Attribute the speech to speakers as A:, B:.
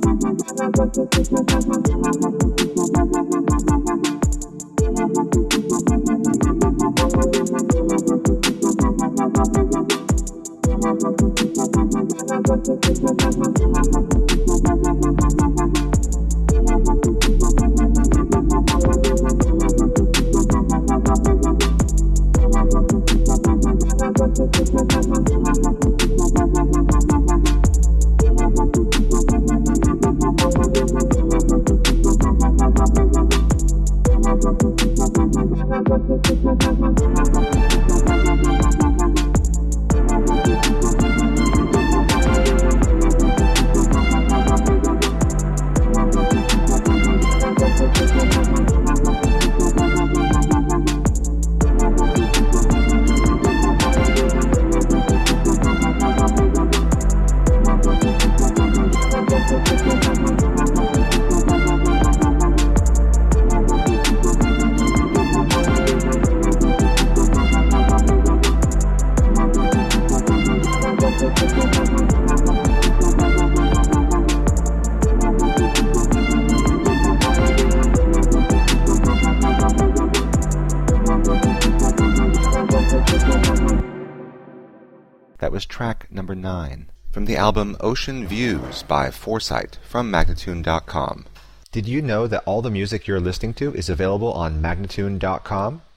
A: That was track number 9 from the album Ocean Views by Foresight from Magnatune.com.
B: Did you know that all the music you're listening to is available on Magnatune.com?